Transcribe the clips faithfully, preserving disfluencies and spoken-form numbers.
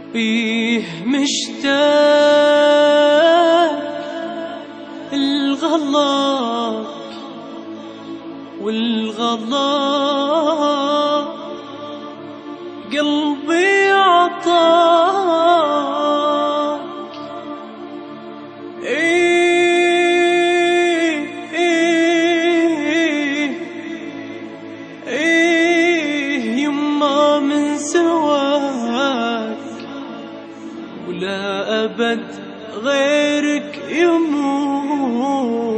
بيه مشتاق الغلاك والغلا قلبي عطاك. إيه إيه إيه يما من سواك ولا أبد غيرك يموت.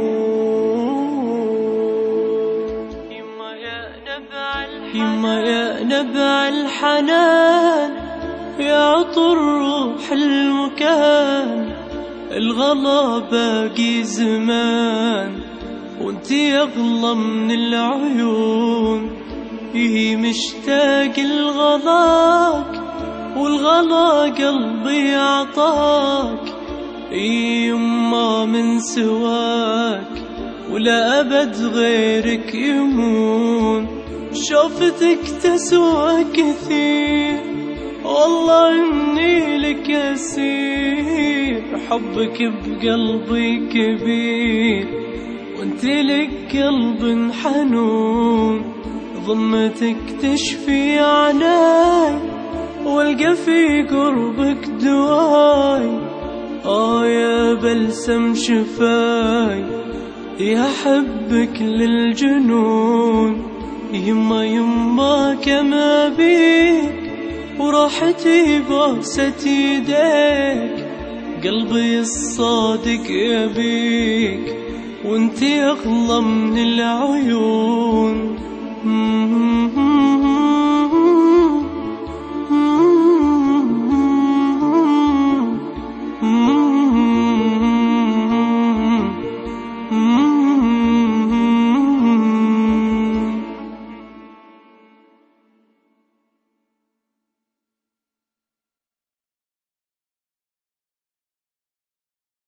يما يا نبع الحنان يا عطر روح المكان، الغلا باقي زمان وانتي أغلى من العيون. إيه مشتاق الغلاك والغلا قلبي عطاك. إيه يما من سواك ولا أبد غيرك يمون. شوفتك تسوى كثير والله إني لك أسير، حبك بقلبي كبير وانت لك قلب حنون. ضمتك تشفي عناي والقى في قربك دواي. آه يا بلسم شفاي يا حبك للجنون. يما يما كما بيك وراحتي بوسة يديك، قلبي الصادق يبيك وانتي أغلى من العيون.